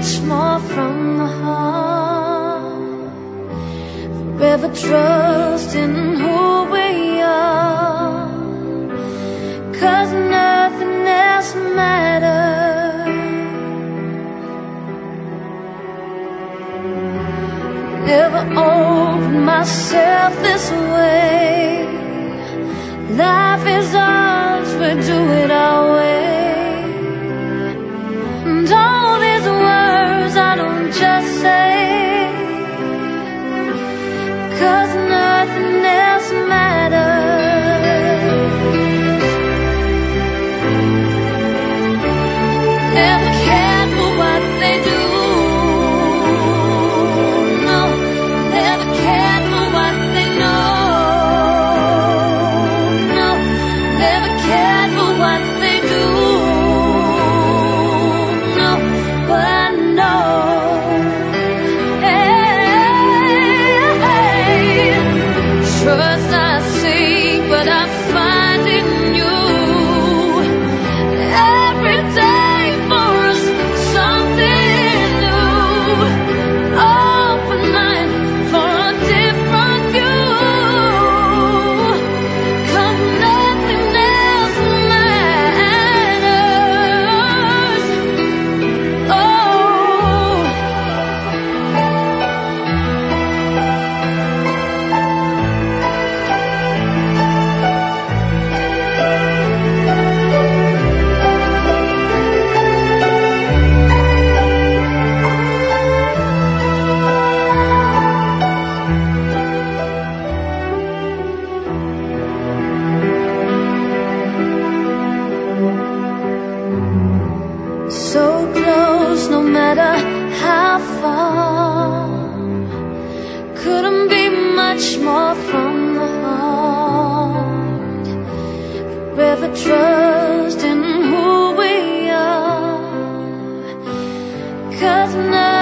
much more from the heart. Forever trust in who we are, 'cause nothing else matters. Never opened myself this way. Life is ours, we do it our way. And all these words I don't just say, 'cause nothing else matters. Never cared for what they do. No, never cared for what they know. No, never cared for what they do. No, but I know. Trust I seek, but I find in you. Every day for us something new. Open mind for a different view. 'Cause nothing else matters. Oh, so close, no matter how far. Couldn't be much more from the heart. Forever trust in who we are, 'cause